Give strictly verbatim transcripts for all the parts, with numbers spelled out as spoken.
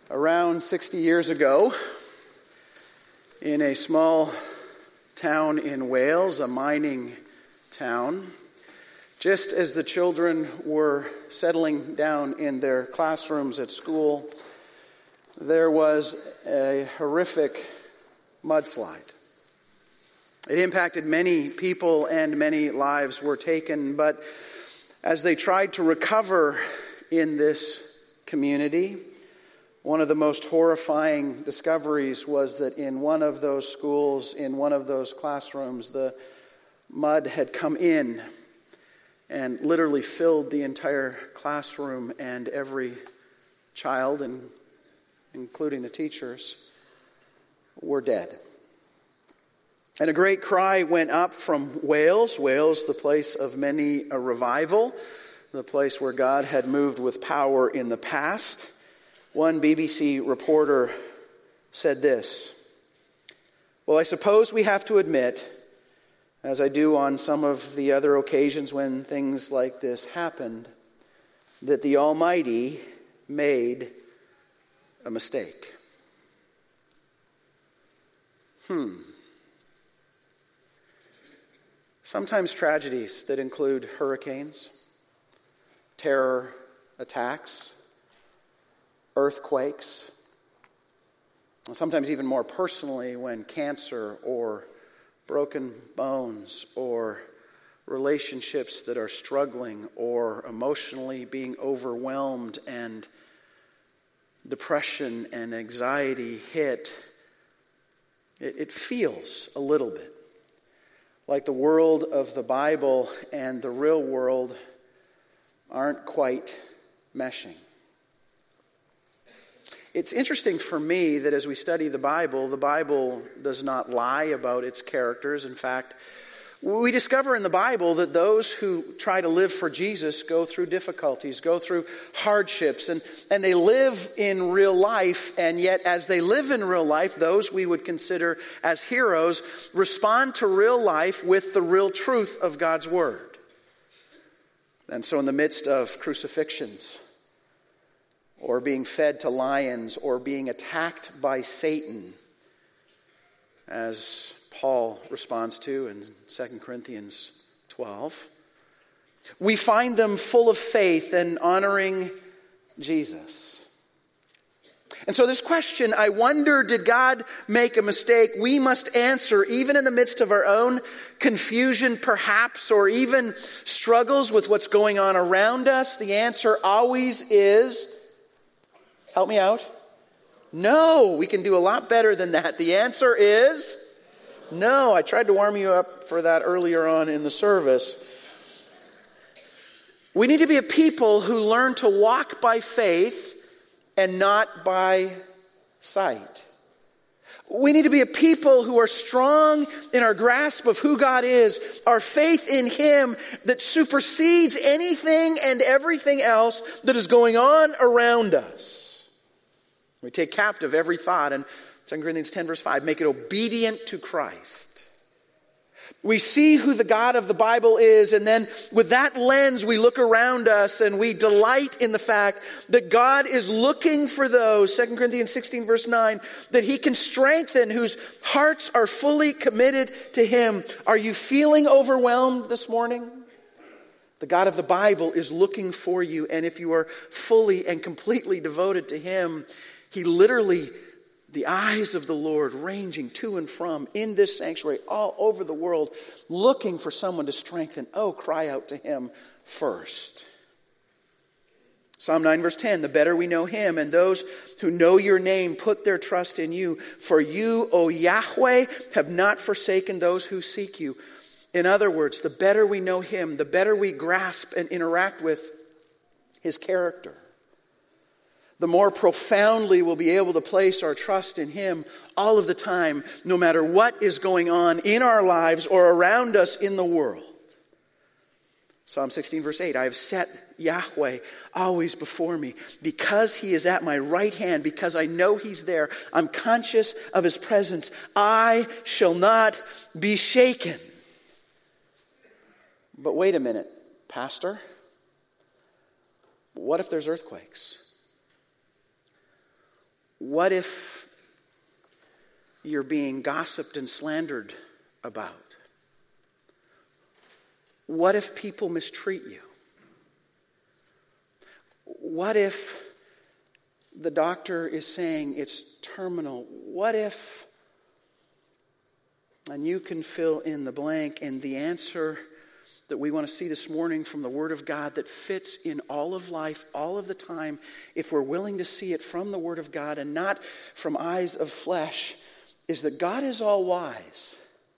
Around sixty years ago, in a small town in Wales, a mining town, just as the children were settling down in their classrooms at school, there was a horrific mudslide. It impacted many people and many lives were taken, but as they tried to recover in this community, one of the most horrifying discoveries was that in one of those schools, in one of those classrooms, the mud had come in and literally filled the entire classroom, and every child, and including the teachers, were dead. And a great cry went up from Wales, Wales, the place of many a revival, the place where God had moved with power in the past. One B B C reporter said this: "Well, I suppose we have to admit, as I do on some of the other occasions when things like this happened, that the Almighty made a mistake." Hmm. Sometimes tragedies that include hurricanes, terror attacks, earthquakes, sometimes even more personally when cancer or broken bones or relationships that are struggling or emotionally being overwhelmed and depression and anxiety hit, it, it feels a little bit like the world of the Bible and the real world aren't quite meshing. It's interesting for me that as we study the Bible, the Bible does not lie about its characters. In fact, we discover in the Bible that those who try to live for Jesus go through difficulties, go through hardships, and, and they live in real life, and yet as they live in real life, those we would consider as heroes respond to real life with the real truth of God's Word. And so in the midst of crucifixions, or being fed to lions, or being attacked by Satan, as Paul responds to in Second Corinthians twelve, we find them full of faith and honoring Jesus. And so this question, I wonder, did God make a mistake? We must answer, even in the midst of our own confusion, perhaps, or even struggles with what's going on around us. The answer always is, help me out. No, we can do a lot better than that. The answer is no. I tried to warm you up for that earlier on in the service. We need to be a people who learn to walk by faith and not by sight. We need to be a people who are strong in our grasp of who God is, our faith in Him that supersedes anything and everything else that is going on around us. We take captive every thought, and Second Corinthians ten verse five, make it obedient to Christ. We see who the God of the Bible is, and then with that lens we look around us and we delight in the fact that God is looking for those, Second Corinthians sixteen verse nine, that He can strengthen, whose hearts are fully committed to Him. Are you feeling overwhelmed this morning? The God of the Bible is looking for you, and if you are fully and completely devoted to Him, He literally, the eyes of the Lord ranging to and from in this sanctuary all over the world, looking for someone to strengthen. Oh, cry out to Him first. Psalm nine verse ten, the better we know Him, and those who know your name put their trust in you. For you, O Yahweh, have not forsaken those who seek you. In other words, the better we know Him, the better we grasp and interact with His character, the more profoundly we'll be able to place our trust in Him all of the time, no matter what is going on in our lives or around us in the world. Psalm sixteen verse eight, I have set Yahweh always before me. Because He is at my right hand, because I know He's there, I'm conscious of His presence. I shall not be shaken. But wait a minute, Pastor. What if there's earthquakes? What if you're being gossiped and slandered about? What if people mistreat you? What if the doctor is saying it's terminal? What if, and you can fill in the blank, and the answer that we want to see this morning from the Word of God that fits in all of life, all of the time, if we're willing to see it from the Word of God and not from eyes of flesh, is that God is all wise.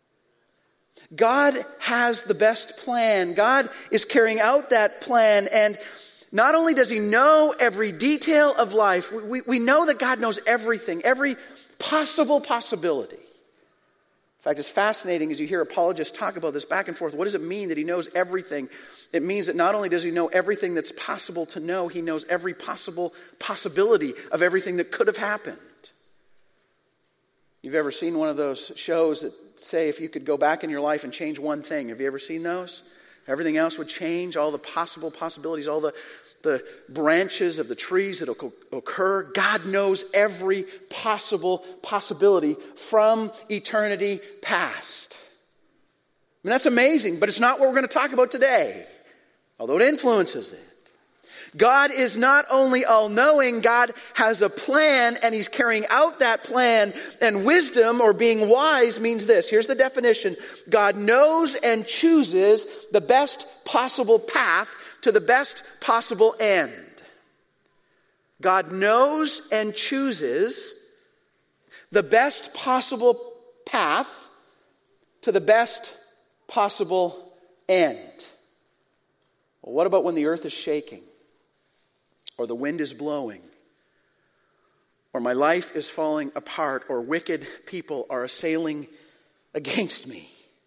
God has the best plan. God is carrying out that plan, and not only does He know every detail of life, we, we know that God knows everything, every possible possibility. In fact, it's fascinating as you hear apologists talk about this back and forth. What does it mean that He knows everything? It means that not only does He know everything that's possible to know, He knows every possible possibility of everything that could have happened. You've ever seen one of those shows that say if you could go back in your life and change one thing? Have you ever seen those? Everything else would change, all the possible possibilities, all the, the branches of the trees that will occur. God knows every possible possibility from eternity past. I mean, that's amazing, but it's not what we're going to talk about today, although it influences it. God is not only all-knowing, God has a plan, and He's carrying out that plan. And wisdom, or being wise, means this. Here's the definition. God knows and chooses the best possible path to the best possible end. God knows and chooses the best possible path to the best possible end. Well, what about when the earth is shaking? Or the wind is blowing, or my life is falling apart, or wicked people are assailing against me?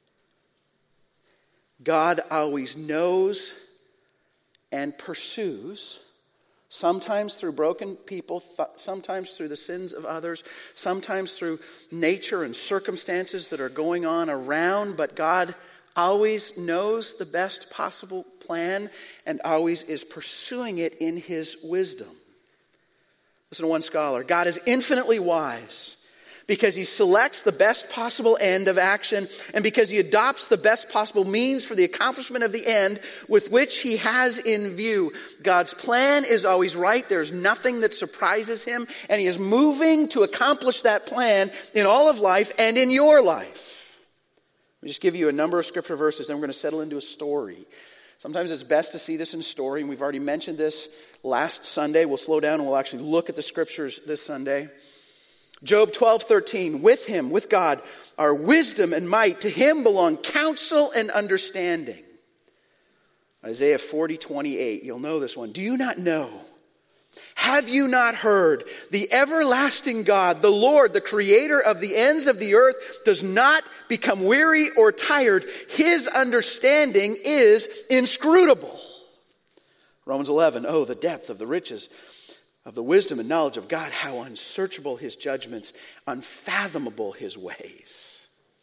God always knows and pursues, sometimes through broken people, th- sometimes through the sins of others, sometimes through nature and circumstances that are going on around, but God always knows the best possible plan and always is pursuing it in His wisdom. Listen to one scholar. God is infinitely wise because He selects the best possible end of action and because He adopts the best possible means for the accomplishment of the end with which He has in view. God's plan is always right. There's nothing that surprises Him, and He is moving to accomplish that plan in all of life and in your life. Let me just give you a number of scripture verses, and we're going to settle into a story. Sometimes it's best to see this in story, and we've already mentioned this last Sunday. We'll slow down and we'll actually look at the scriptures this Sunday. Job twelve thirteen, with Him, with God, are wisdom and might. To Him belong counsel and understanding. Isaiah forty twenty-eight, you'll know this one. Do you not know? Have you not heard? The everlasting God, the Lord, the creator of the ends of the earth, does not become weary or tired. His understanding is inscrutable. Romans eleven, oh, the depth of the riches of the wisdom and knowledge of God, how unsearchable His judgments, unfathomable His ways.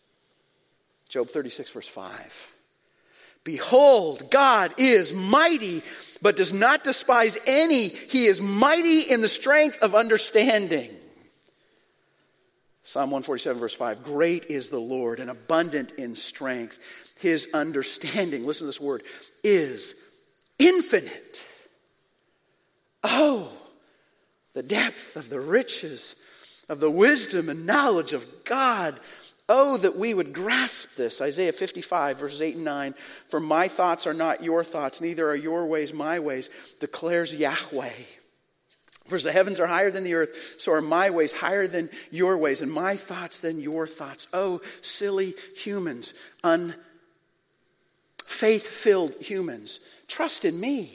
Job thirty-six, verse five. Behold, God is mighty, but does not despise any. He is mighty in the strength of understanding. Psalm one forty-seven, verse five. Great is the Lord and abundant in strength. His understanding, listen to this word, is infinite. Oh, the depth of the riches of the wisdom and knowledge of God. Oh, that we would grasp this. Isaiah fifty-five, verses eight and nine. For my thoughts are not your thoughts, neither are your ways my ways, declares Yahweh. For as the heavens are higher than the earth, so are my ways higher than your ways, and my thoughts than your thoughts. Oh, silly humans, unfaith-filled humans, trust in me.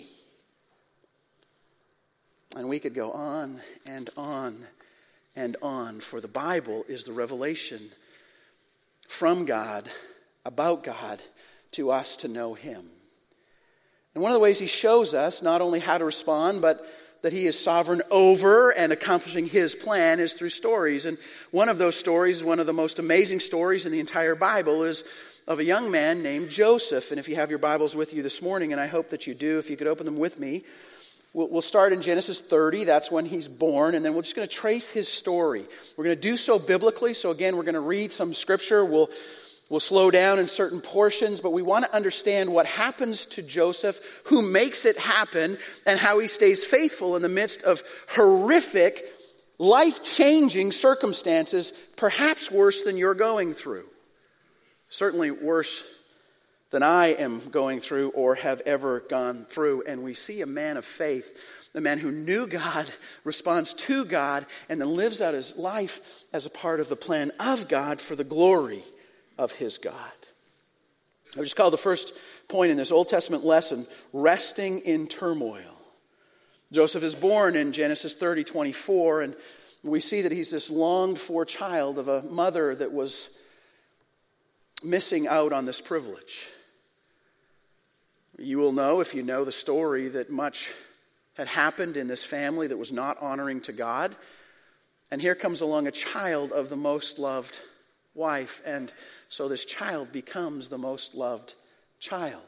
And we could go on and on and on, for the Bible is the revelation from God, about God, to us to know Him. And one of the ways He shows us not only how to respond, but that He is sovereign over and accomplishing His plan is through stories. And one of those stories, one of the most amazing stories in the entire Bible, is of a young man named Joseph. And if you have your Bibles with you this morning, and I hope that you do, if you could open them with me, We'll, we'll start in Genesis thirty. That's when he's born. And then we're just going to trace his story. We're going to do so biblically. So again, we're going to read some scripture. We'll, we'll slow down in certain portions. But we want to understand what happens to Joseph, who makes it happen, and how he stays faithful in the midst of horrific, life-changing circumstances, perhaps worse than you're going through. Certainly worse than I am going through or have ever gone through. And we see a man of faith, a man who knew God, responds to God, and then lives out his life as a part of the plan of God for the glory of his God. I just call the first point in this Old Testament lesson, resting in turmoil. Joseph is born in Genesis thirty twenty-four, and we see that he's this longed-for child of a mother that was missing out on this privilege. You will know, if you know the story, that much had happened in this family that was not honoring to God. And here comes along a child of the most loved wife, and so this child becomes the most loved child.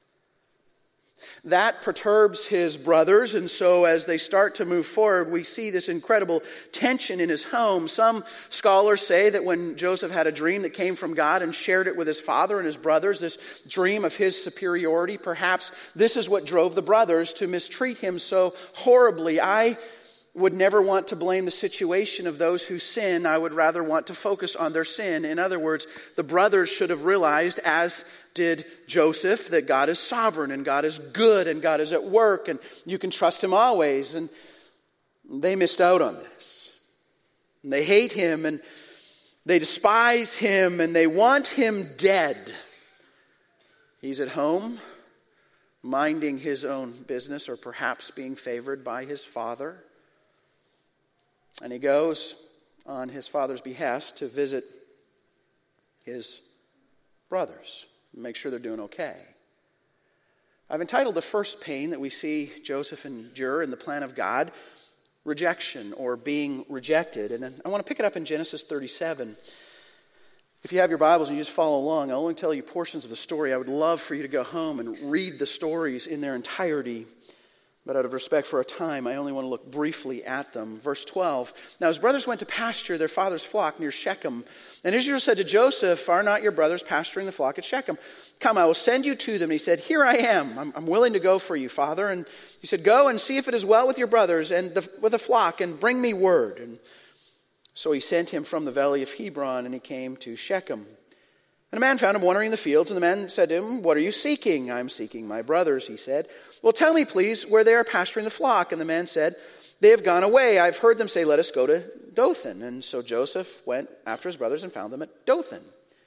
That perturbs his brothers, and so as they start to move forward, we see this incredible tension in his home. Some scholars say that when Joseph had a dream that came from God and shared it with his father and his brothers, this dream of his superiority, perhaps this is what drove the brothers to mistreat him so horribly. I would never want to blame the situation of those who sin. I would rather want to focus on their sin. In other words, the brothers should have realized, as did Joseph, that God is sovereign and God is good and God is at work and you can trust him always. And they missed out on this. And they hate him and they despise him and they want him dead. He's at home, minding his own business, or perhaps being favored by his father. And he goes on his father's behest to visit his brothers, make sure they're doing okay. I've entitled the first pain that we see Joseph endure in the plan of God, rejection, or being rejected. And I want to pick it up in Genesis thirty-seven. If you have your Bibles and you just follow along, I'll only tell you portions of the story. I would love for you to go home and read the stories in their entirety. But out of respect for our time, I only want to look briefly at them. Verse twelve. Now his brothers went to pasture their father's flock near Shechem. And Israel said to Joseph, "Are not your brothers pasturing the flock at Shechem? Come, I will send you to them." And he said, "Here I am. I'm, I'm willing to go for you, Father." And he said, "Go and see if it is well with your brothers and the, with the flock, and bring me word." And so he sent him from the valley of Hebron, and he came to Shechem. And a man found him wandering in the fields, and the man said to him, "What are you seeking?" "I'm seeking my brothers," he said. "Well, tell me, please, where they are pasturing the flock." And the man said, "They have gone away. I've heard them say, 'Let us go to Dothan.'" And so Joseph went after his brothers and found them at Dothan.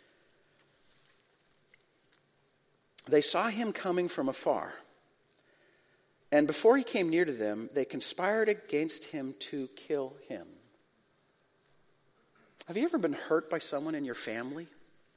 They saw him coming from afar. And before he came near to them, they conspired against him to kill him. Have you ever been hurt by someone in your family?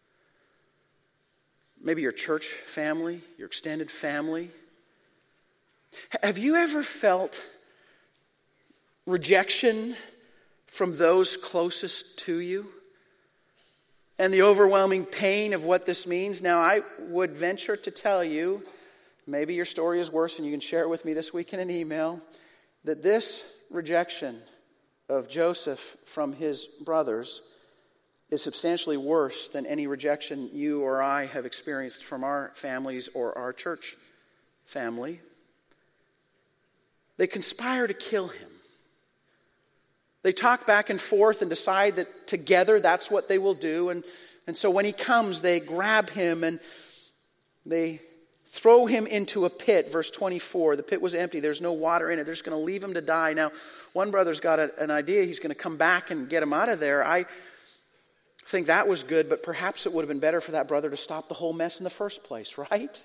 Maybe your church family, your extended family. Have you ever felt rejection from those closest to you? And the overwhelming pain of what this means? Now, I would venture to tell you, maybe your story is worse and you can share it with me this week in an email, that this rejection of Joseph from his brothers is substantially worse than any rejection you or I have experienced from our families or our church family. They conspire to kill him. They talk back and forth and decide that together that's what they will do. And, and so when he comes, they grab him and they throw him into a pit. Verse twenty-four, the pit was empty. There's no water in it. They're just going to leave him to die. Now, one brother's got a, an idea. He's going to come back and get him out of there. I think that was good, but perhaps it would have been better for that brother to stop the whole mess in the first place, right?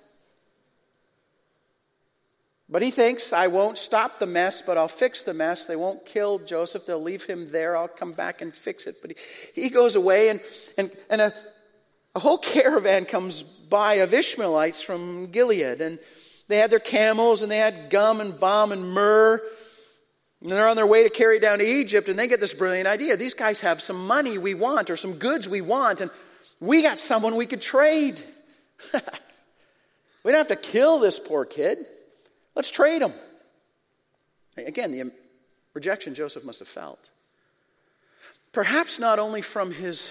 But he thinks, I won't stop the mess, but I'll fix the mess. They won't kill Joseph. They'll leave him there. I'll come back and fix it. But he, he goes away, and, and, and a, a whole caravan comes by of Ishmaelites from Gilead. And they had their camels, and they had gum and balm and myrrh. And they're on their way to carry it down to Egypt, and they get this brilliant idea. These guys have some money we want, or some goods we want, and we got someone we could trade. We don't have to kill this poor kid. Let's trade him. Again, the rejection Joseph must have felt. Perhaps not only from his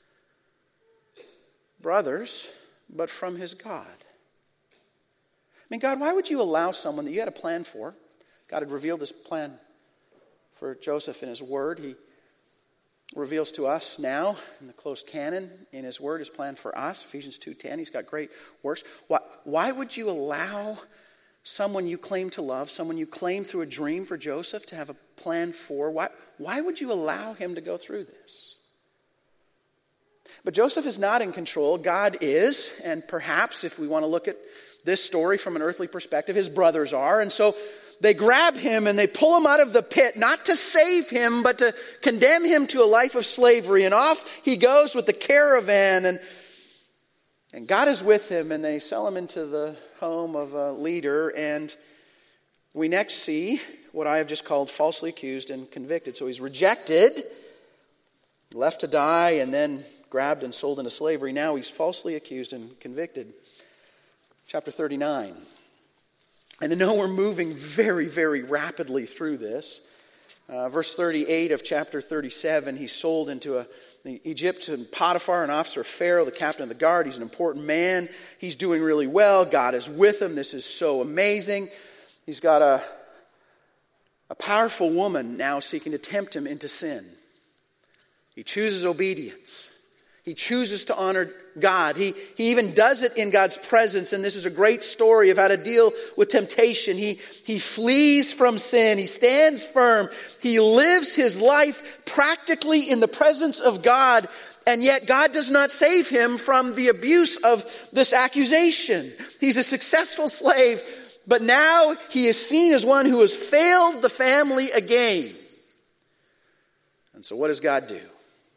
brothers, but from his God. I mean, God, why would you allow someone that you had a plan for? God had revealed his plan for Joseph in his word. He reveals to us now in the closed canon in his word his plan for us. Ephesians two ten, he's got great works. Why, why would you allow someone you claim to love, someone you claim through a dream for Joseph to have a plan for? Why, why would you allow him to go through this? But Joseph is not in control. God is, and perhaps if we want to look at this story from an earthly perspective, his brothers are. And so they grab him and they pull him out of the pit, not to save him, but to condemn him to a life of slavery. And off he goes with the caravan, and And God is with him, and they sell him into the home of a leader. And we next see what I have just called falsely accused and convicted. So he's rejected, left to die, and then grabbed and sold into slavery. Now he's falsely accused and convicted. Chapter thirty-nine. And I know we're moving very, very rapidly through this. Uh, verse thirty-eight of chapter thirty-seven, he's sold into a The Egyptian Potiphar, an officer of Pharaoh, the captain of the guard. He's an important man. He's doing really well. God is with him. This is so amazing. He's got a, a powerful woman now seeking to tempt him into sin. He chooses obedience. He chooses to honor God. He, he even does it in God's presence. And this is a great story of how to deal with temptation. He, he flees from sin. He stands firm. He lives his life practically in the presence of God. And yet God does not save him from the abuse of this accusation. He's a successful slave, but now he is seen as one who has failed the family again. And so what does God do?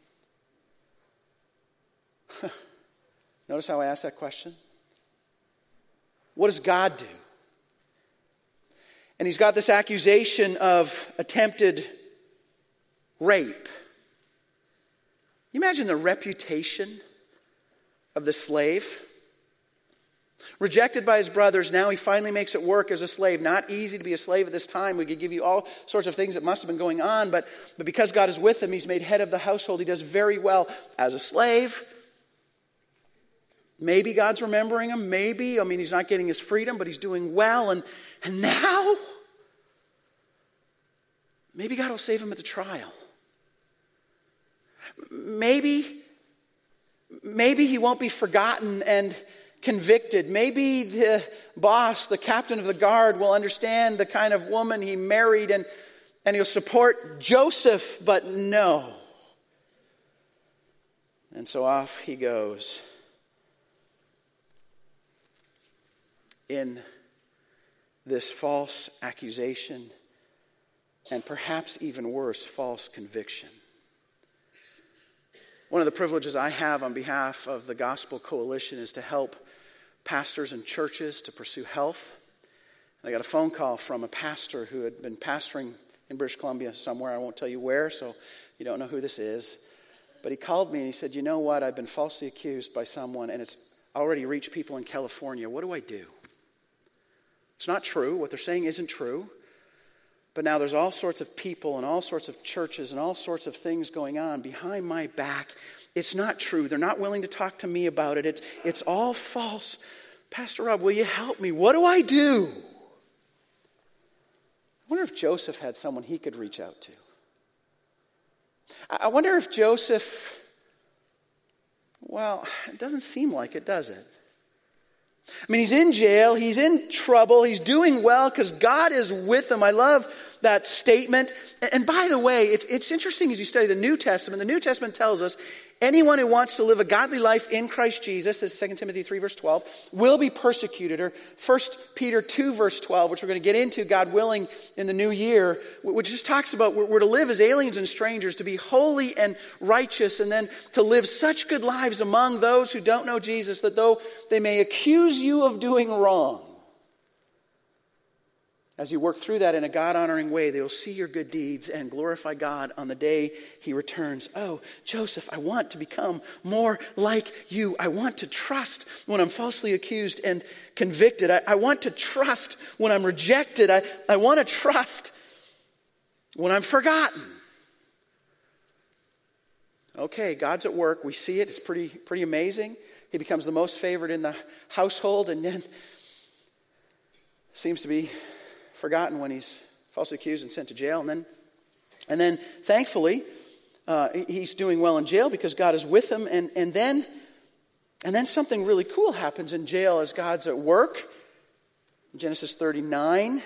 Notice how I asked that question? What does God do? And he's got this accusation of attempted rape. You imagine the reputation of the slave? Rejected by his brothers, now he finally makes it work as a slave. Not easy to be a slave at this time. We could give you all sorts of things that must have been going on, but, but because God is with him, he's made head of the household. He does very well as a slave. Maybe God's remembering him. Maybe. I mean, he's not getting his freedom, but he's doing well. And, and now, maybe God will save him at the trial. Maybe, maybe he won't be forgotten and convicted. Maybe the boss, the captain of the guard, will understand the kind of woman he married, and, and he'll support Joseph, but no. And so off he goes. In this false accusation, and perhaps even worse, false conviction. One of the privileges I have on behalf of the Gospel Coalition is to help pastors and churches to pursue health. And I got a phone call from a pastor who had been pastoring in British Columbia somewhere. I won't tell you where, so you don't know who this is. But he called me and he said, you know what, I've been falsely accused by someone, and it's already reached people in California. What do I do? It's not true. What they're saying isn't true. But now there's all sorts of people and all sorts of churches and all sorts of things going on behind my back. It's not true. They're not willing to talk to me about it. It's, it's all false. Pastor Rob, will you help me? What do I do? I wonder if Joseph had someone he could reach out to. I wonder if Joseph, well, it doesn't seem like it, does it? I mean, he's in jail, he's in trouble, he's doing well because God is with him. I love that statement. And by the way, it's, it's interesting as you study the New Testament. The New Testament tells us anyone who wants to live a godly life in Christ Jesus, as Second Timothy three verse twelve, will be persecuted. Or First Peter two verse twelve, which we're going to get into, God willing, in the new year, which just talks about we're, we're to live as aliens and strangers, to be holy and righteous, and then to live such good lives among those who don't know Jesus, that though they may accuse you of doing wrong, as you work through that in a God-honoring way, they will see your good deeds and glorify God on the day he returns. Oh, Joseph, I want to become more like you. I want to trust when I'm falsely accused and convicted. I, I want to trust when I'm rejected. I, I want to trust when I'm forgotten. Okay, God's at work. We see it. It's pretty, pretty amazing. He becomes the most favored in the household, and then seems to be forgotten when he's falsely accused and sent to jail. And then, and then thankfully, uh, he's doing well in jail because God is with him. And, and then, and then something really cool happens in jail as God's at work. Genesis thirty-nine.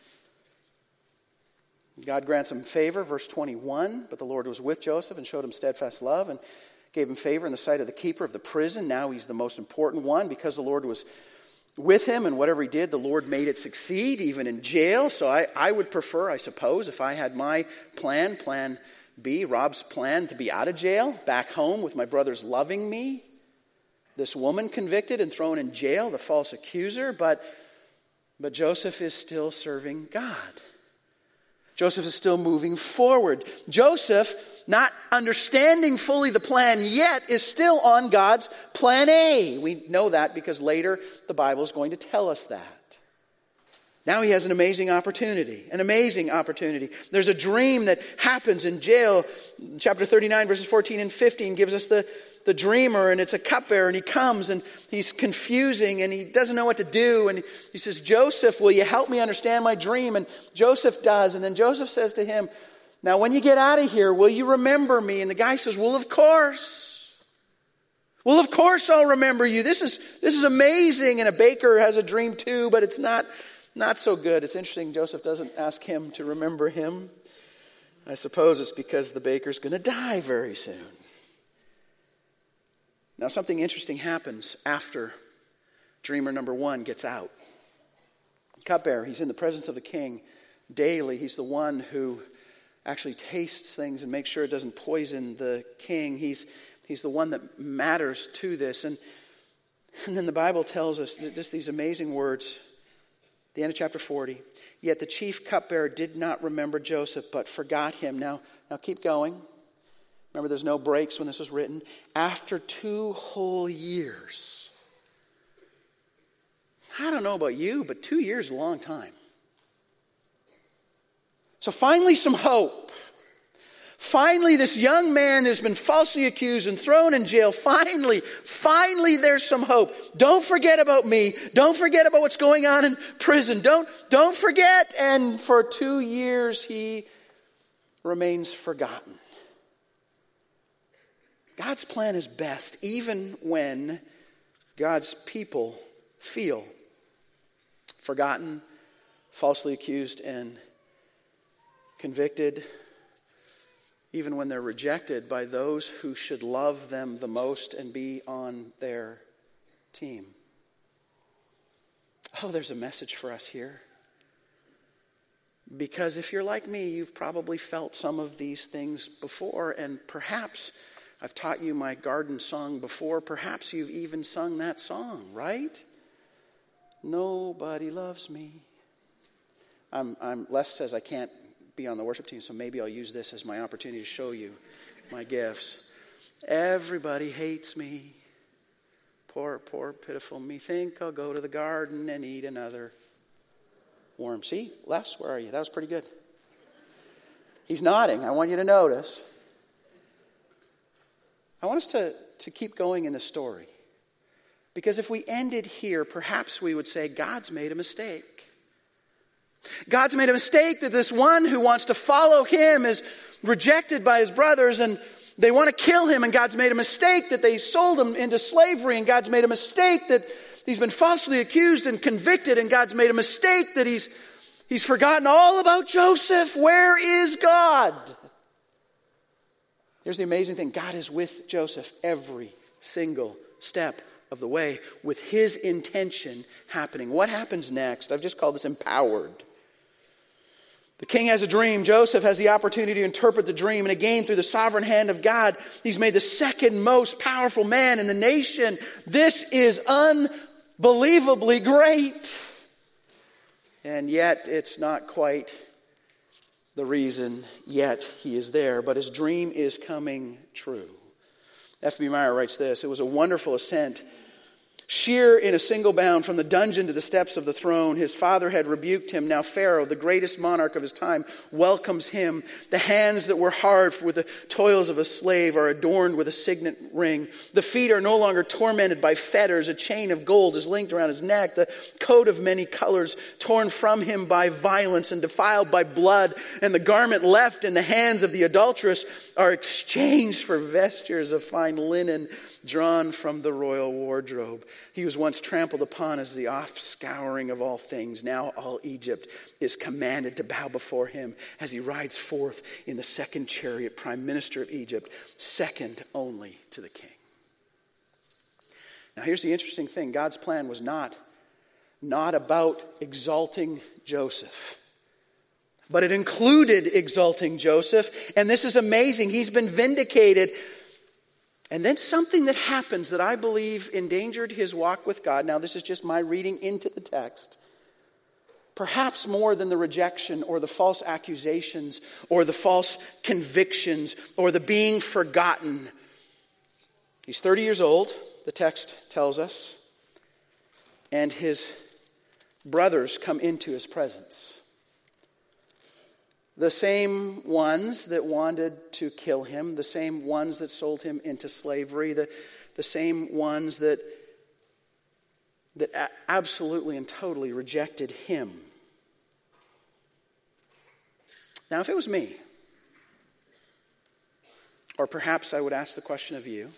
God grants him favor, verse twenty-one. But the Lord was with Joseph and showed him steadfast love and gave him favor in the sight of the keeper of the prison. Now he's the most important one because the Lord was with him, and whatever he did, the Lord made it succeed, even in jail. So I, I would prefer, I suppose, if I had my plan, plan B, Rob's plan, to be out of jail, back home with my brothers loving me. This woman convicted and thrown in jail, the false accuser, but, but Joseph is still serving God. Joseph is still moving forward. Joseph, not understanding fully the plan yet, is still on God's plan A. We know that because later the Bible is going to tell us that. Now he has an amazing opportunity, an amazing opportunity. There's a dream that happens in jail. Chapter thirty-nine, verses fourteen and fifteen gives us the, the dreamer, and it's a cupbearer, and he comes, and he's confusing, and he doesn't know what to do, and he says, Joseph, will you help me understand my dream? And Joseph does, and then Joseph says to him, now when you get out of here, will you remember me? And the guy says, well, of course. Well, of course I'll remember you. This is, this is amazing, and a baker has a dream too, but it's not, not so good. It's interesting, Joseph doesn't ask him to remember him. I suppose it's because the baker's going to die very soon. Now, something interesting happens after dreamer number one gets out. Cupbearer, he's in the presence of the king daily. He's the one who actually tastes things and makes sure it doesn't poison the king. He's, he's the one that matters to this. And, and then the Bible tells us just these amazing words. The end of chapter forty. Yet the chief cupbearer did not remember Joseph, but forgot him. Now, now keep going. Remember, there's no breaks when this was written. After two whole years. I don't know about you, but two years is a long time. So finally some hope. Finally, this young man who's been falsely accused and thrown in jail, finally, finally there's some hope. Don't forget about me. Don't forget about what's going on in prison. Don't, don't forget. And for two years he remains forgotten. God's plan is best even when God's people feel forgotten, falsely accused, and convicted, even when they're rejected by those who should love them the most and be on their team. Oh, there's a message for us here. Because if you're like me, you've probably felt some of these things before, and perhaps I've taught you my garden song before. Perhaps you've even sung that song, right? Nobody loves me. I'm, I'm, Les says I can't be on the worship team, so maybe I'll use this as my opportunity to show you my gifts. Everybody hates me. Poor, poor, pitiful me. Think I'll go to the garden and eat another worm. See, Les, where are you? That was pretty good. He's nodding. I want you to notice. I want us to, to keep going in the story. Because if we ended here, perhaps we would say, God's made a mistake. God's made a mistake that this one who wants to follow him is rejected by his brothers, and they want to kill him. And God's made a mistake that they sold him into slavery. And God's made a mistake that he's been falsely accused and convicted. And God's made a mistake that he's, he's forgotten all about Joseph. Where is God? Here's the amazing thing. God is with Joseph every single step of the way with his intention happening. What happens next? I've just called this empowered. The king has a dream. Joseph has the opportunity to interpret the dream. And again, through the sovereign hand of God, he's made the second most powerful man in the nation. This is unbelievably great. And yet, it's not quite the reason yet he is there. But his dream is coming true. F B Meyer writes this: it was a wonderful ascent Sheer in a single bound from the dungeon to the steps of the throne, his father had rebuked him. Now Pharaoh, the greatest monarch of his time, welcomes him. The hands that were hard with the toils of a slave are adorned with a signet ring. The feet are no longer tormented by fetters. A chain of gold is linked around his neck. The coat of many colors torn from him by violence and defiled by blood. And the garment left in the hands of the adulteress are exchanged for vestures of fine linen drawn from the royal wardrobe. He was once trampled upon as the offscouring of all things. Now all Egypt is commanded to bow before him as he rides forth in the second chariot, prime minister of Egypt, second only to the king. Now here's the interesting thing. God's plan was not, not about exalting Joseph, but it included exalting Joseph. And this is amazing. He's been vindicated. And then something that happens that I believe endangered his walk with God. Now, this is just my reading into the text. Perhaps more than the rejection or the false accusations or the false convictions or the being forgotten. He's thirty years old, the text tells us. And his brothers come into his presence. The same ones that wanted to kill him, the same ones that sold him into slavery, the, the same ones that, that absolutely and totally rejected him. Now, if it was me, or perhaps I would ask the question of you,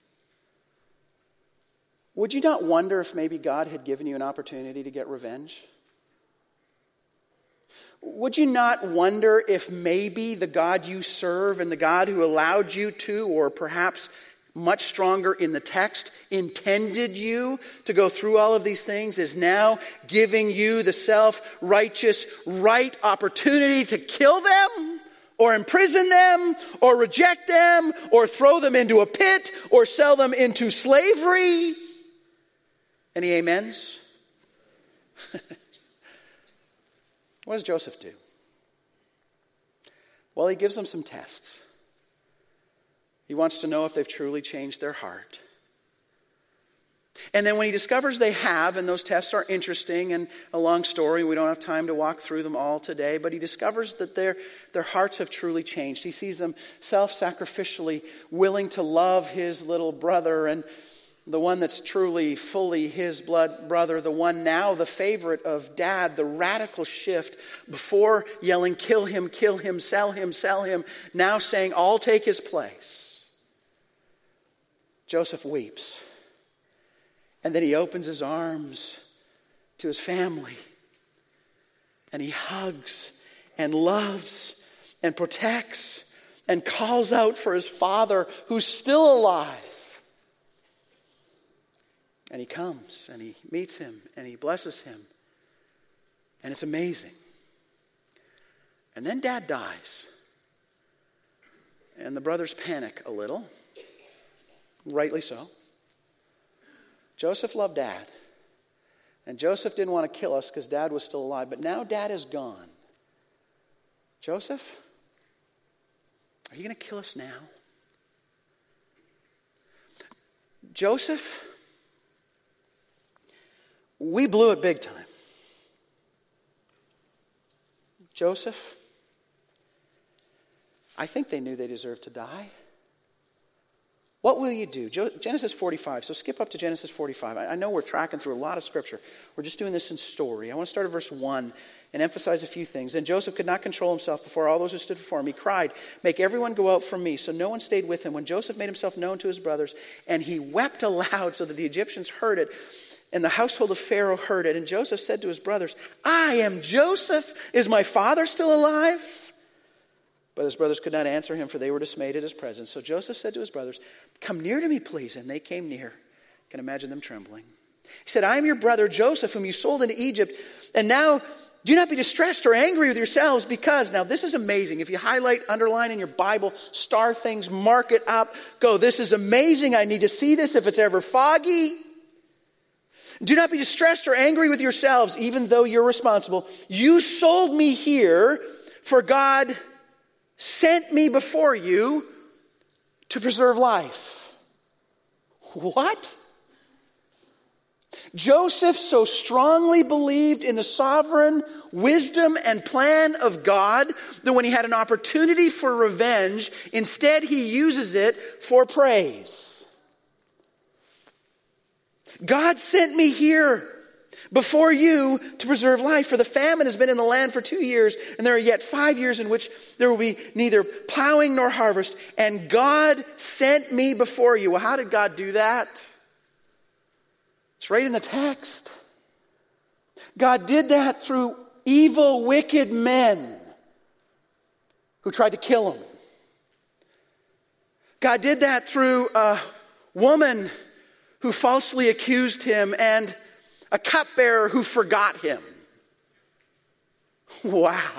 would you not wonder if maybe God had given you an opportunity to get revenge? Would you not wonder if maybe the God you serve and the God who allowed you to, or perhaps much stronger in the text, intended you to go through all of these things, is now giving you the self-righteous right opportunity to kill them, or imprison them, or reject them, or throw them into a pit, or sell them into slavery? Any amens? What does Joseph do? Well, he gives them some tests. He wants to know if they've truly changed their heart. And then when he discovers they have, and those tests are interesting and a long story, we don't have time to walk through them all today, but he discovers that their, their hearts have truly changed. He sees them self-sacrificially willing to love his little brother, and the one that's truly, fully his blood brother, the one now the favorite of dad, the radical shift before yelling, kill him, kill him, sell him, sell him, now saying, I'll take his place. Joseph weeps. And then he opens his arms to his family. And he hugs and loves and protects and calls out for his father who's still alive. And he comes and he meets him and he blesses him. And it's amazing. And then dad dies. And the brothers panic a little. Rightly so. Joseph loved dad. And Joseph didn't want to kill us because dad was still alive. But now dad is gone. Joseph, are you going to kill us now? Joseph, we blew it big time. Joseph, I think they knew they deserved to die. What will you do? Genesis forty-five. So skip up to Genesis forty-five. I know we're tracking through a lot of scripture. We're just doing this in story. I want to start at verse one and emphasize a few things. Then Joseph could not control himself before all those who stood before him. He cried, make everyone go out from me. So no one stayed with him. When Joseph made himself known to his brothers, and he wept aloud so that the Egyptians heard it, and the household of Pharaoh heard it. And Joseph said to his brothers, I am Joseph. Is my father still alive? But his brothers could not answer him, for they were dismayed at his presence. So Joseph said to his brothers, come near to me, please. And they came near. You can imagine them trembling. He said, I am your brother Joseph, whom you sold into Egypt. And now do not be distressed or angry with yourselves, because, now this is amazing. If you highlight, underline in your Bible, star things, mark it up, go, this is amazing. I need to see this if it's ever foggy. Do not be distressed or angry with yourselves, even though you're responsible. You sold me here, for God sent me before you to preserve life. What? Joseph so strongly believed in the sovereign wisdom and plan of God that when he had an opportunity for revenge, instead he uses it for praise. God sent me here before you to preserve life, for the famine has been in the land for two years, and there are yet five years in which there will be neither plowing nor harvest, and God sent me before you. Well, how did God do that? It's right in the text. God did that through evil, wicked men who tried to kill him. God did that through a woman who falsely accused him and a cupbearer who forgot him. Wow.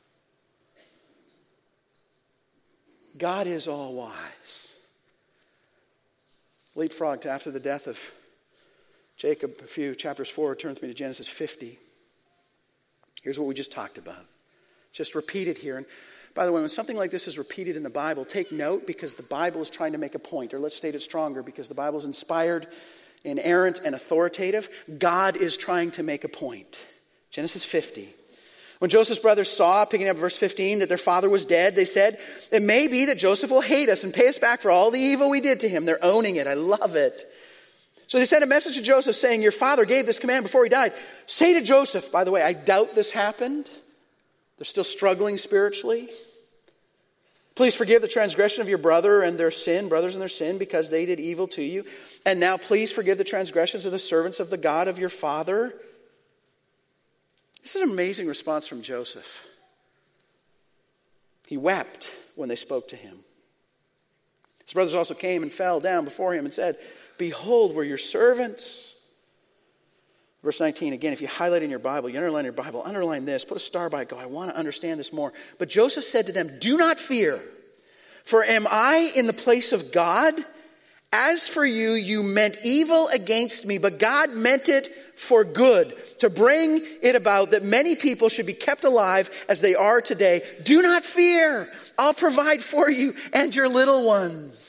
God is all wise. Leapfrog to after the death of Jacob, a few chapters forward, turn with me to Genesis fifty. Here's what we just talked about. Just repeated here. And by the way, when something like this is repeated in the Bible, take note because the Bible is trying to make a point. Or let's state it stronger, because the Bible is inspired, inerrant, and authoritative. God is trying to make a point. Genesis fifty. When Joseph's brothers saw, picking up verse fifteen, that their father was dead, they said, it may be that Joseph will hate us and pay us back for all the evil we did to him. They're owning it. I love it. So they sent a message to Joseph saying, your father gave this command before he died. Say to Joseph, by the way, I doubt this happened. They're still struggling spiritually. Please forgive the transgression of your brother and their sin, brothers and their sin, because they did evil to you. And now please forgive the transgressions of the servants of the God of your father. This is an amazing response from Joseph. He wept when they spoke to him. His brothers also came and fell down before him and said, behold, we're your servants. Verse nineteen, again, if you highlight in your Bible, you underline your Bible, underline this, put a star by it, go, I want to understand this more. But Joseph said to them, do not fear, for am I in the place of God? As for you, you meant evil against me, but God meant it for good, to bring it about that many people should be kept alive as they are today. Do not fear, I'll provide for you and your little ones.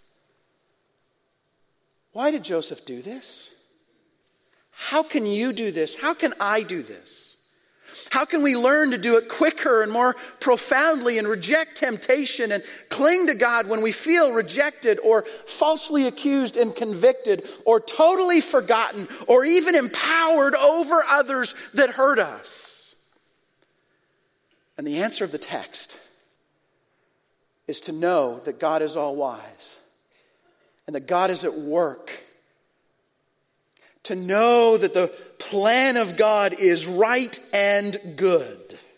Why did Joseph do this? How can you do this? How can I do this? How can we learn to do it quicker and more profoundly and reject temptation and cling to God when we feel rejected or falsely accused and convicted or totally forgotten or even empowered over others that hurt us? And the answer of the text is to know that God is all wise and that God is at work. To know that the plan of God is right and good.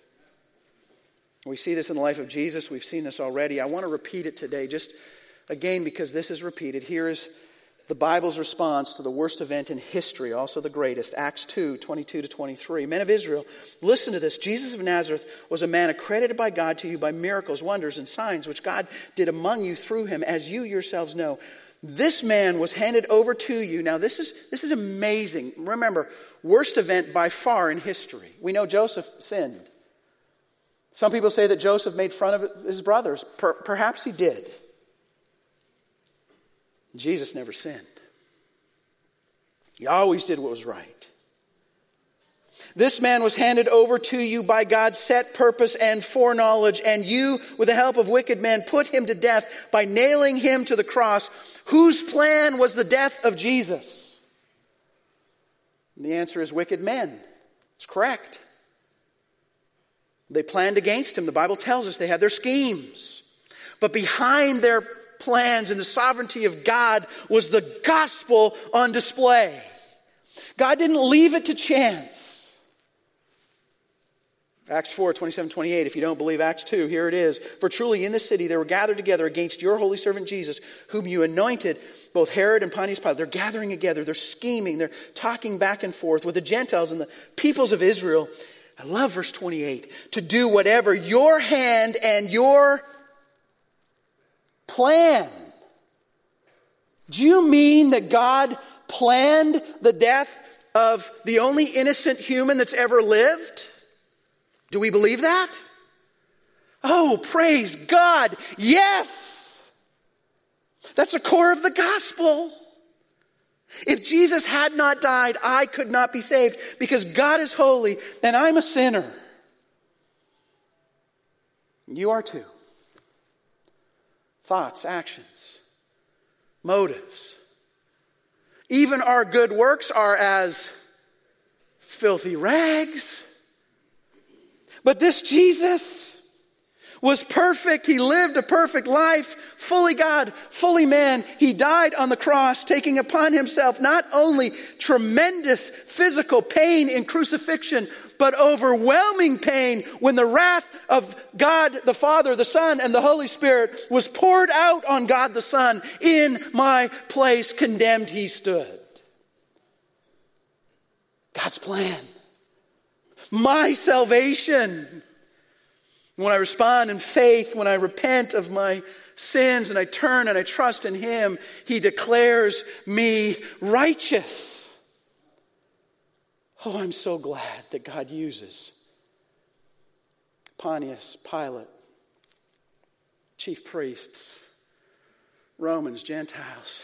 We see this in the life of Jesus. We've seen this already. I want to repeat it today, just again, because this is repeated. Here is the Bible's response to the worst event in history, also the greatest. Acts two, twenty-two to twenty-three. Men of Israel, listen to this. Jesus of Nazareth was a man accredited by God to you by miracles, wonders, and signs, which God did among you through him, as you yourselves know. This man was handed over to you. Now, this is this is amazing. Remember, worst event by far in history. We know Joseph sinned. Some people say that Joseph made fun of his brothers. Per, perhaps he did. Jesus never sinned. He always did what was right. This man was handed over to you by God's set purpose and foreknowledge, and you, with the help of wicked men, put him to death by nailing him to the cross. Whose plan was the death of Jesus? And the answer is wicked men. It's correct. They planned against him. The Bible tells us they had their schemes. But behind their plans and the sovereignty of God was the gospel on display. God didn't leave it to chance. Acts four, twenty-seven, twenty-eight. If you don't believe Acts two, here it is. For truly in this city they were gathered together against your holy servant Jesus, whom you anointed, both Herod and Pontius Pilate. They're gathering together. They're scheming. They're talking back and forth with the Gentiles and the peoples of Israel. I love verse twenty-eight. To do whatever your hand and your plan. Do you mean that God planned the death of the only innocent human that's ever lived? Do we believe that? Oh, praise God. Yes. That's the core of the gospel. If Jesus had not died, I could not be saved because God is holy and I'm a sinner. You are too. Thoughts, actions, motives. Even our good works are as filthy rags. But this Jesus was perfect. He lived a perfect life, fully God, fully man. He died on the cross, taking upon himself not only tremendous physical pain in crucifixion, but overwhelming pain when the wrath of God the Father, the Son, and the Holy Spirit was poured out on God the Son. In my place, condemned he stood. God's plan. My salvation. When I respond in faith, when I repent of my sins and I turn and I trust in him, he declares me righteous. Oh, I'm so glad that God uses Pontius, Pilate, chief priests, Romans, Gentiles,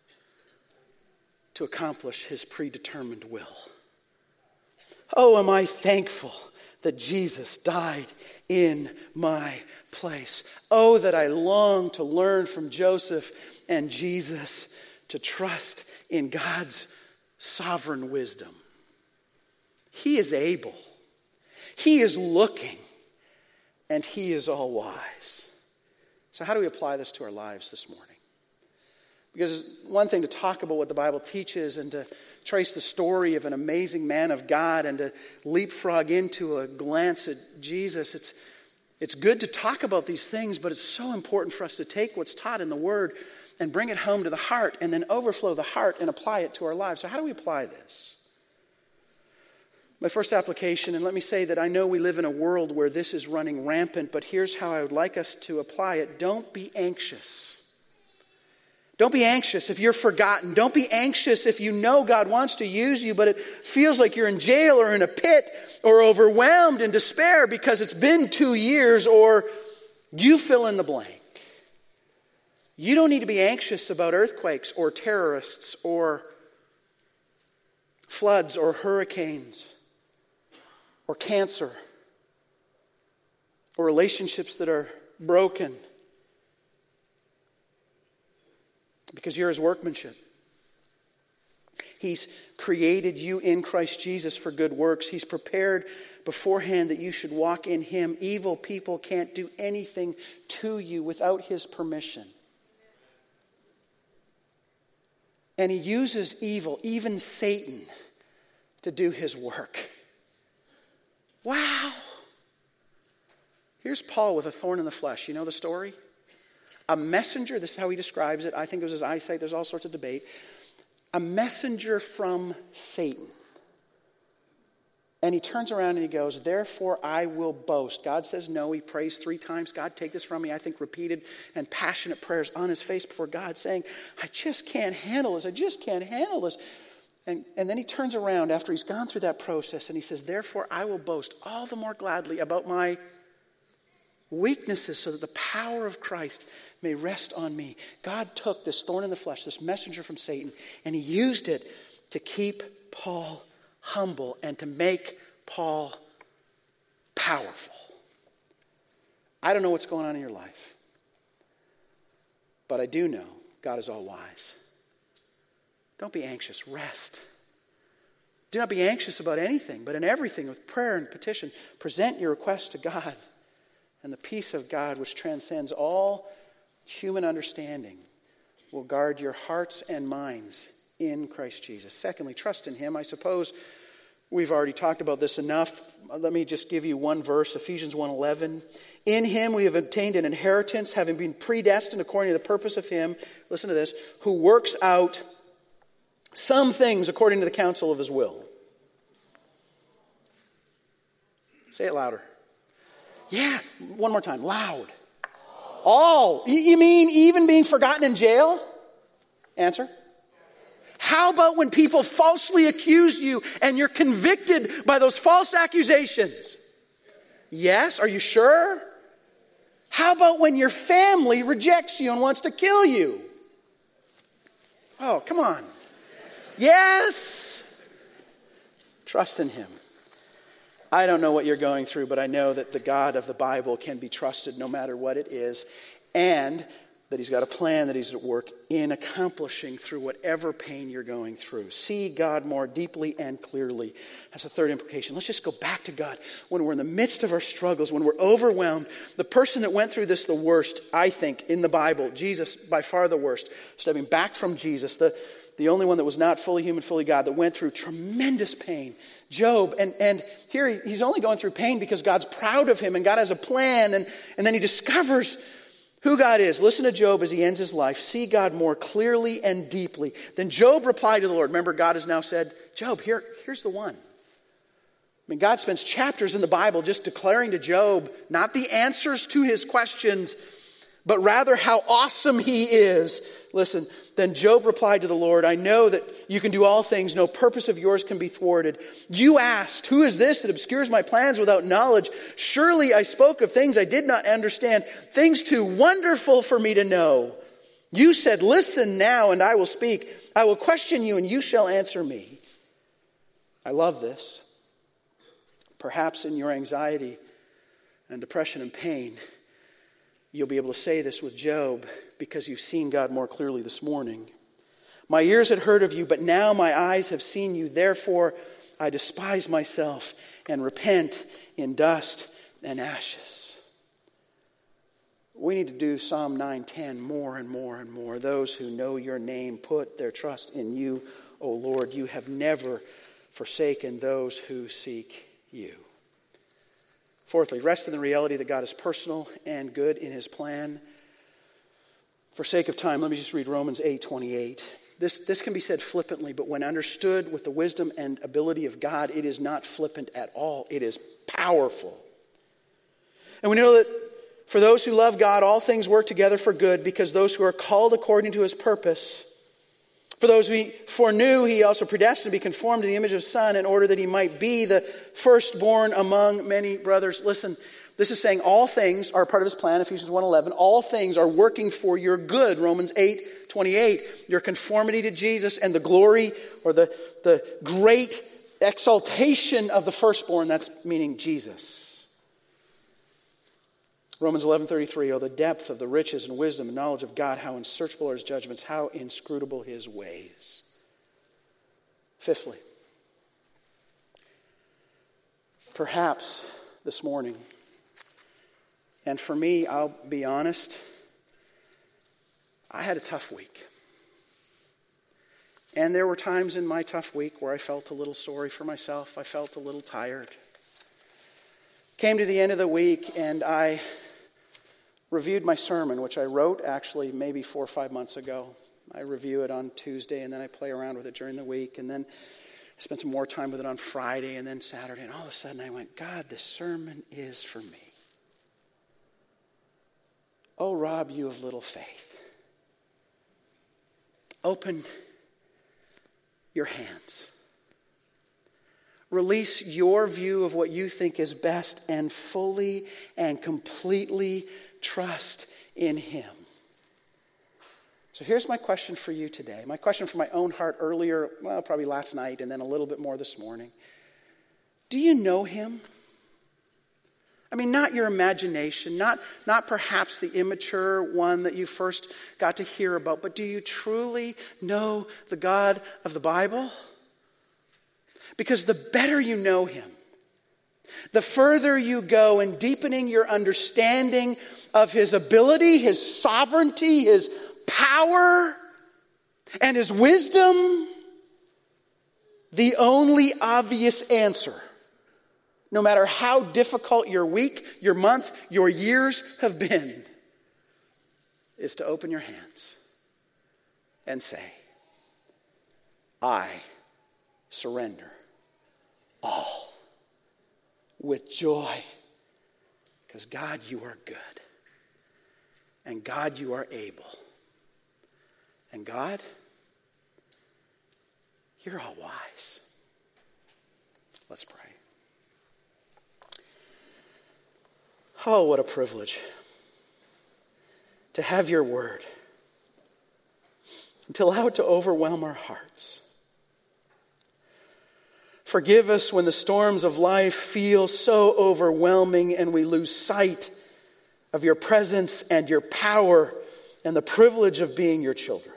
to accomplish his predetermined will. Oh, am I thankful that Jesus died in my place. Oh, that I long to learn from Joseph and Jesus to trust in God's sovereign wisdom. He is able. He is looking. And he is all wise. So how do we apply this to our lives this morning? Because it's one thing to talk about what the Bible teaches and to trace the story of an amazing man of God and to leapfrog into a glance at Jesus. It's, it's good to talk about these things, but it's so important for us to take what's taught in the Word and bring it home to the heart and then overflow the heart and apply it to our lives. So how do we apply this? My first application, and let me say that I know we live in a world where this is running rampant, but here's how I would like us to apply it. Don't be anxious. Don't be anxious if you're forgotten. Don't be anxious if you know God wants to use you, but it feels like you're in jail or in a pit or overwhelmed in despair because it's been two years or you fill in the blank. You don't need to be anxious about earthquakes or terrorists or floods or hurricanes or cancer or relationships that are broken. Because you're his workmanship. He's created you in Christ Jesus for good works. He's prepared beforehand that you should walk in him. Evil people can't do anything to you without his permission. And he uses evil, even Satan, to do his work. Wow. Here's Paul with a thorn in the flesh. You know the story? A messenger, this is how he describes it. I think it was his eyesight. There's all sorts of debate. A messenger from Satan. And he turns around and he goes, therefore I will boast. God says no. He prays three times. God, take this from me. I think repeated and passionate prayers on his face before God saying, I just can't handle this. I just can't handle this. And, and then he turns around after he's gone through that process and he says, therefore I will boast all the more gladly about my weaknesses so that the power of Christ may rest on me. God took this thorn in the flesh, this messenger from Satan, and he used it to keep Paul humble and to make Paul powerful. I don't know what's going on in your life, but I do know God is all wise. Don't be anxious. Rest. Do not be anxious about anything, but in everything with prayer and petition, present your requests to God. And the peace of God, which transcends all human understanding, will guard your hearts and minds in Christ Jesus. Secondly, trust in him. I suppose we've already talked about this enough. Let me just give you one verse, Ephesians one eleven. In him we have obtained an inheritance, having been predestined according to the purpose of him, listen to this, who works out some things according to the counsel of his will. Say it louder. Yeah, one more time, loud. All. You mean even being forgotten in jail? Answer. How about when people falsely accuse you and you're convicted by those false accusations? Yes, are you sure? How about when your family rejects you and wants to kill you? Oh, come on. Yes! Trust in him. I don't know what you're going through, but I know that the God of the Bible can be trusted no matter what it is, and that he's got a plan that he's at work in accomplishing through whatever pain you're going through. See God more deeply and clearly. That's a third implication. Let's just go back to God when we're in the midst of our struggles, when we're overwhelmed. The person that went through this the worst, I think, in the Bible, Jesus, by far the worst, stepping back from Jesus, the, the only one that was not fully human, fully God, that went through tremendous pain, Job. And, and here he, he's only going through pain because God's proud of him and God has a plan. And, and then he discovers who God is. Listen to Job as he ends his life. See God more clearly and deeply. Then Job replied to the Lord. Remember, God has now said, Job, here, here's the one. I mean, God spends chapters in the Bible just declaring to Job, not the answers to his questions, but rather how awesome he is. Listen, then Job replied to the Lord, I know that you can do all things. No purpose of yours can be thwarted. You asked, who is this that obscures my plans without knowledge? Surely I spoke of things I did not understand, things too wonderful for me to know. You said, listen now and I will speak. I will question you and you shall answer me. I love this. Perhaps in your anxiety and depression and pain, you'll be able to say this with Job because you've seen God more clearly this morning. My ears had heard of you, but now my eyes have seen you. Therefore, I despise myself and repent in dust and ashes. We need to do Psalm nine ten more and more and more. Those who know your name put their trust in you, O Lord. You have never forsaken those who seek you. Fourthly, rest in the reality that God is personal and good in his plan. For sake of time, let me just read Romans eight twenty-eight. This, this can be said flippantly, but when understood with the wisdom and ability of God, it is not flippant at all. It is powerful. And we know that for those who love God, all things work together for good, because those who are called according to his purpose. For those who he foreknew, he also predestined to be conformed to the image of his Son, in order that he might be the firstborn among many brothers. Listen, this is saying all things are part of his plan, Ephesians one eleven. All things are working for your good, Romans eight twenty-eight. Your conformity to Jesus and the glory or the, the great exaltation of the firstborn, that's meaning Jesus. Romans eleven thirty-three, oh, the depth of the riches and wisdom and knowledge of God, how unsearchable are his judgments, how inscrutable his ways. Fifthly, perhaps this morning, and for me, I'll be honest, I had a tough week. And there were times in my tough week where I felt a little sorry for myself. I felt a little tired. Came to the end of the week and I reviewed my sermon, which I wrote actually maybe four or five months ago. I review it on Tuesday and then I play around with it during the week. And then I spent some more time with it on Friday and then Saturday. And all of a sudden I went, God, this sermon is for me. Oh, Rob, you of little faith. Open your hands. Release your view of what you think is best and fully and completely trust in him. So here's my question for you today. My question from my own heart earlier, well, probably last night and then a little bit more this morning. Do you know him? I mean, not your imagination, not, not perhaps the immature one that you first got to hear about, but do you truly know the God of the Bible? Because the better you know him, the further you go in deepening your understanding of his ability, his sovereignty, his power, and his wisdom, the only obvious answer, no matter how difficult your week, your month, your years have been, is to open your hands and say, I surrender all with joy. Because God, you are good. And God, you are able. And God, you're all wise. Let's pray. Oh, what a privilege to have your word, and to allow it to overwhelm our hearts. Forgive us when the storms of life feel so overwhelming and we lose sight of your presence and your power and the privilege of being your children.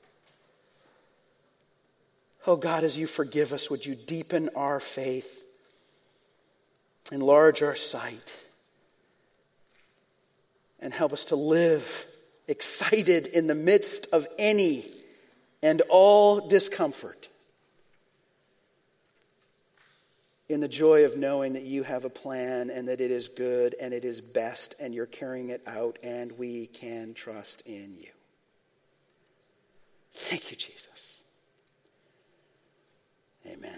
Oh God, as you forgive us, would you deepen our faith, enlarge our sight, and help us to live excited in the midst of any and all discomfort, in the joy of knowing that you have a plan and that it is good and it is best and you're carrying it out and we can trust in you. Thank you, Jesus. Amen.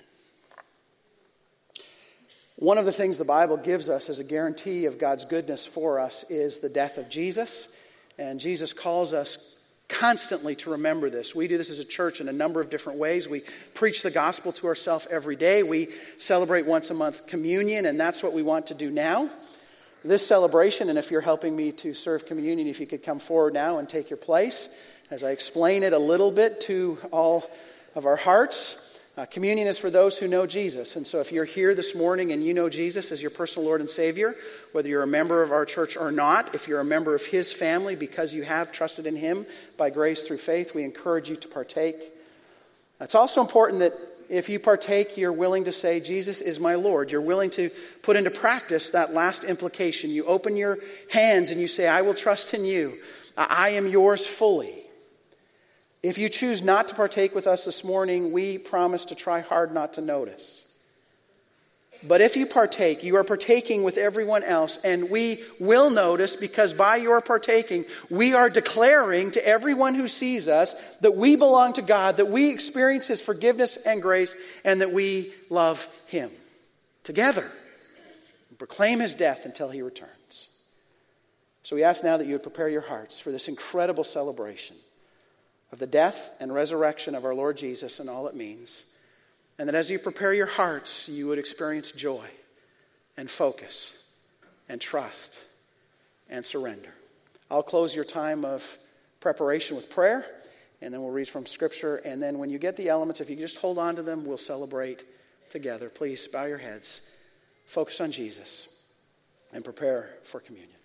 One of the things the Bible gives us as a guarantee of God's goodness for us is the death of Jesus. And Jesus calls us constantly to remember this. We do this as a church in a number of different ways. We preach the gospel to ourselves every day. We celebrate once a month communion, and that's what we want to do now. This celebration, and if you're helping me to serve communion, if you could come forward now and take your place as I explain it a little bit to all of our hearts. Uh, communion is for those who know Jesus. And so if you're here this morning and you know Jesus as your personal Lord and Savior, whether you're a member of our church or not, if you're a member of His family because you have trusted in Him by grace through faith, we encourage you to partake. It's also important that if you partake, you're willing to say, Jesus is my Lord. You're willing to put into practice that last implication. You open your hands and you say, I will trust in you. I am yours fully. If you choose not to partake with us this morning, we promise to try hard not to notice. But if you partake, you are partaking with everyone else, and we will notice because by your partaking, we are declaring to everyone who sees us that we belong to God, that we experience His forgiveness and grace, and that we love Him. Together, we proclaim His death until He returns. So we ask now that you would prepare your hearts for this incredible celebration of the death and resurrection of our Lord Jesus and all it means. And that as you prepare your hearts, you would experience joy and focus and trust and surrender. I'll close your time of preparation with prayer, and then we'll read from Scripture. And then when you get the elements, if you just hold on to them, we'll celebrate together. Please bow your heads, focus on Jesus, and prepare for communion.